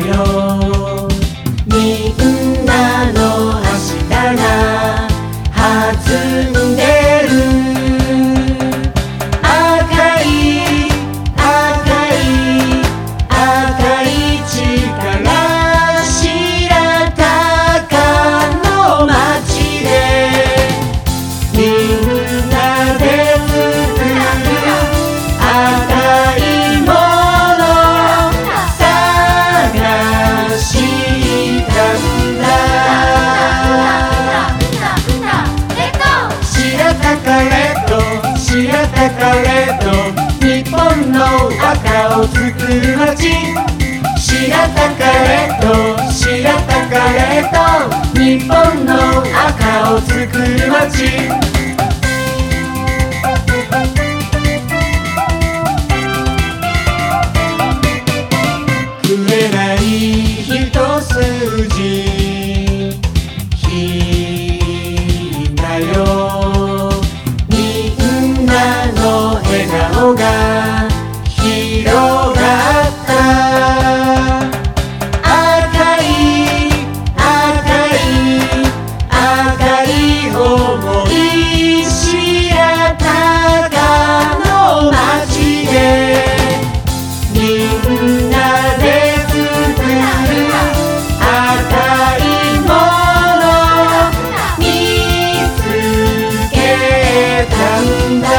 よ。みんなの明日が弾んでる。赤い赤い赤い力、白鷹の街でみんなで作る赤いもの探したんだ。白鷹レッド、白鷹レッド、日本の赤を作る街。白鷹レッド、白鷹レッド、日本の赤を作る街。増えない一筋日だよ。みんなの笑顔が広がった。赤い赤い赤い想い、白鷹の街でみんなで作る赤いもの見つけたんだ。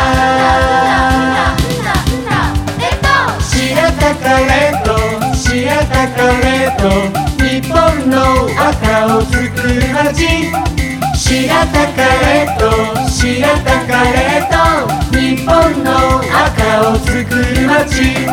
白鷹レッド、白鷹レッド、日本の赤を作る街。白鷹レッド、白鷹レッド、日本の赤を作る街。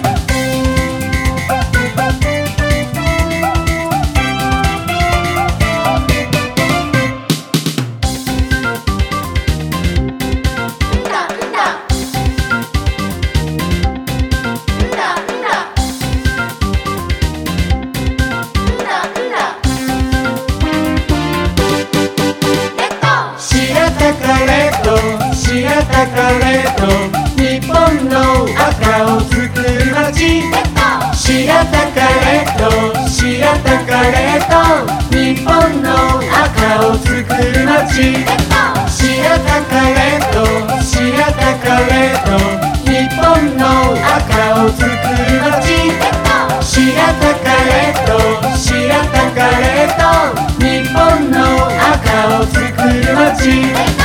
白鷹レッド、日本の赤を作る街。白鷹レッド、白鷹レッド、日本の赤を作る街。白鷹レッド、白鷹レッド、日本の赤を作る街。白鷹レッド、白鷹レッド、日本の赤を作る街。